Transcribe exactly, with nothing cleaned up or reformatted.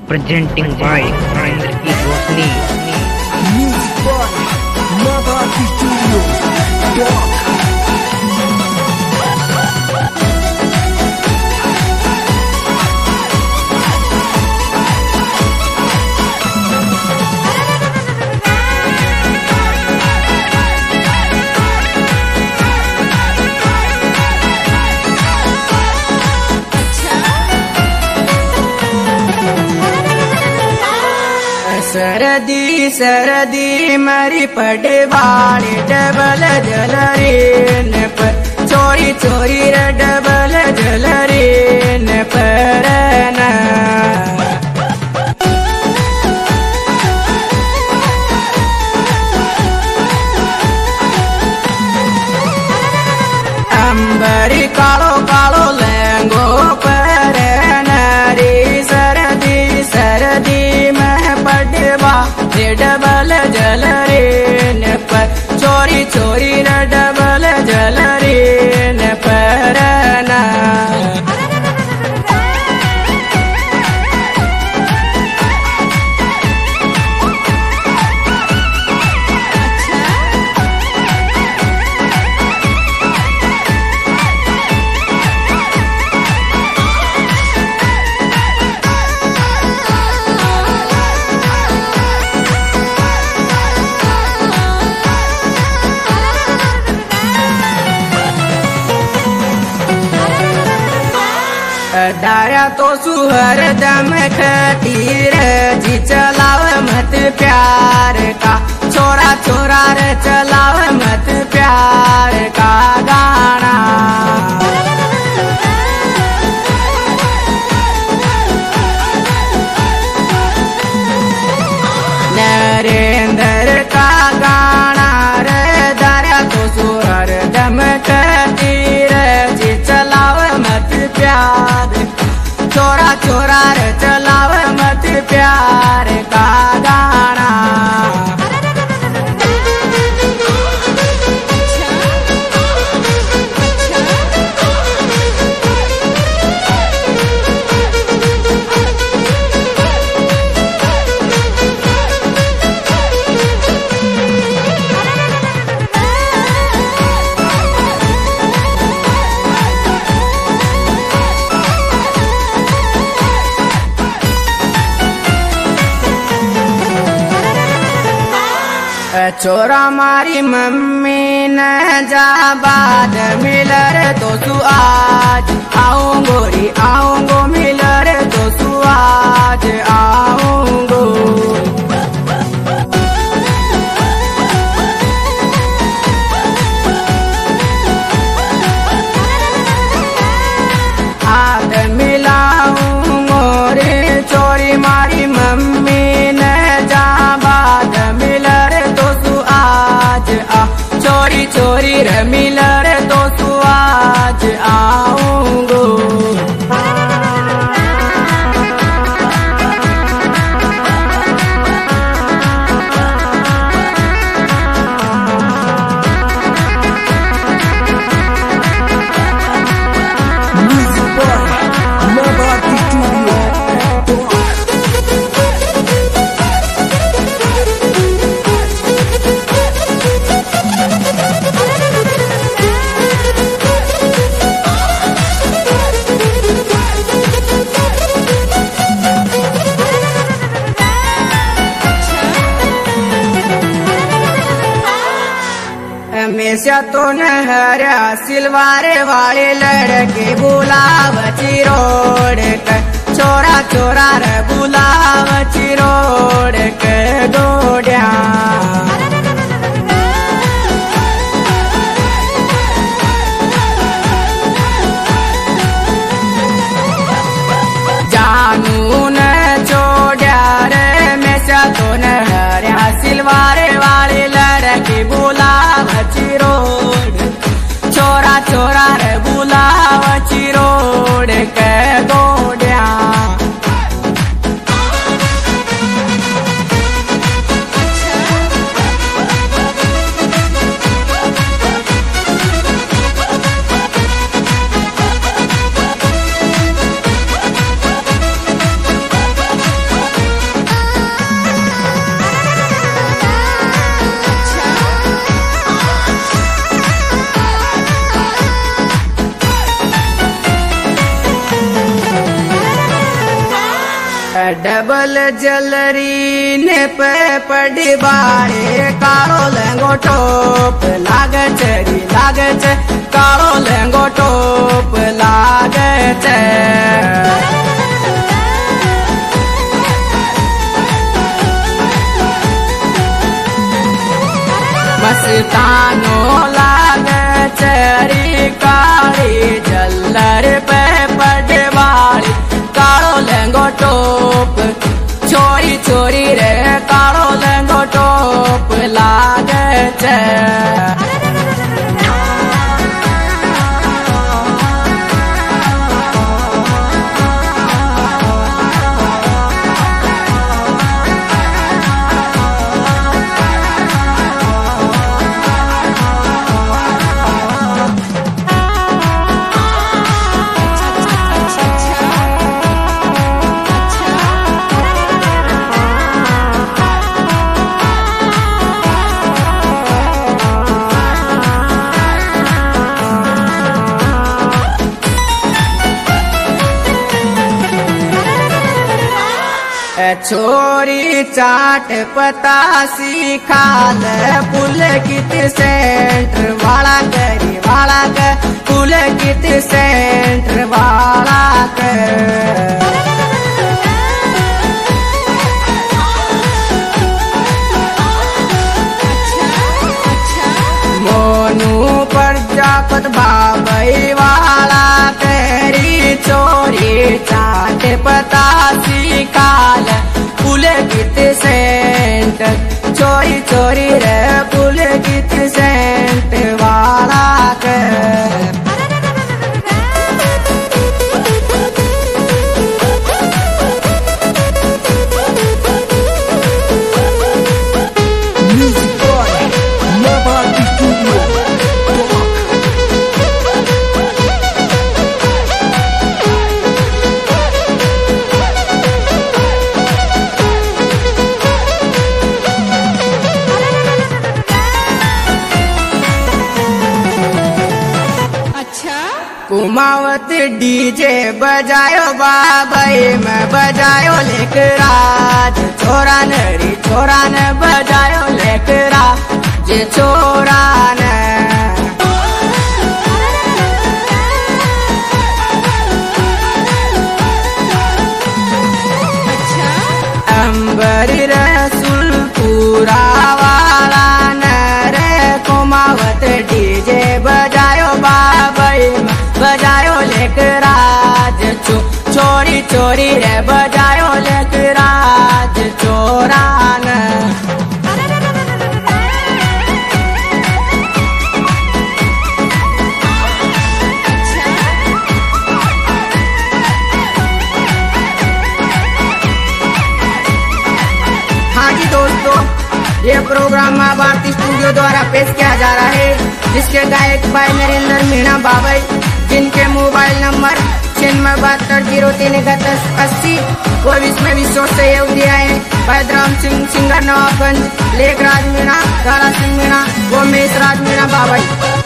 presenting by Narendra Ki Rosni. Music by Mabati Studio. Doc. सरदी सरदी मरी पड़े वाले डबल जलरीन पर चोरी चोरी रे डबल जलरीन पर ना अंबरी कालो कालो लेंगो पर नारी सरदी सरदी डबल जलरीन पर चोरी चोरी न डबल जलरीन पर ना दारा तो सुहर दम खतीर जी चलाव मत प्यार का छोरा छोरा रे चलाव मत प्यार का गाना नरेंद्र का गाना रे दारा तो सुहर दम खतीर जी चलाव मत प्यार चोरा चोरा रे चलाव मत प्यार का गाना छोरा मारी मम्मी न जा बाद मिलर तो तू आज आऊंगोरी आऊंगो मिलर तो तू आज आऊंगो हाथ मिलाऊंगो रे चोरी मारी मम्मी न जा बाद मिलर आज आ चोरी चोरी रे मिलर तो तू आज आऊंगो Music by Mabati Studio. हमेशा तो नहरा सिलवारे वाले लड़के बुलाव चिरोड़ के छोरा छोरा रे बुलाव चिरोड़ के गोड्या जानू न छोड़ा रे हमेशा तो नहरा सिलवारे वाले लड़के बुलाव चिरोड़ छोरा छोरा रे बुलाव चिरोड़ के गोड्या डबल जलरी ने पे पड़बाड़े कारो लहंगो टोप लागे चरी लागे चे कारो लहंगो टोप लागे चे मस्तानो लागे चरी काली जलर पे पड़बाड़ी कारो लहंगो टोप चोरी चोरी रे कारो लहंगो टोप लागे चे छोरी चाट पता सीखा ले पुल कित सेंटर वाला करी वाला कर पुल कित सेंटर वाला कर मोनू प्रजापत बाबई वाला करी चोरी चाट पता सीखा ले पुल गीत सेंट चोरी चोरी रे पुल गीत सेंट वाला कर Music Boy, Mabati Studio. Kumawat DJ बजायो बाबई में बजायो लेकराज छोरा नरी छोरा ने बजायो लेकरा जे छोरा ने अंबरी रसूल पूरा वाला न रे कुमावत डीजे बजायो बाबई में बजायो लेकराज चो चोरी चोरी रे बजायो लेकराज चोरान हाँ जी दोस्तों, ये प्रोग्राम माँ भारती स्टूडियो द्वारा पेश किया जा रहा है, जिसके गायक भाई नरेंद्र मीणा बाबई, जिनके मोबाइल नंबर छिन्नवे बहत्तर जीरो तीन इकतीस अस्सी को इसमें विशेष सहयोग दिया है बैद्राम सिंह सिंगर नवाबगंज, लेखराज मीणा, तारा सिंह मीणा, गोमेश राज मीणा बाबई।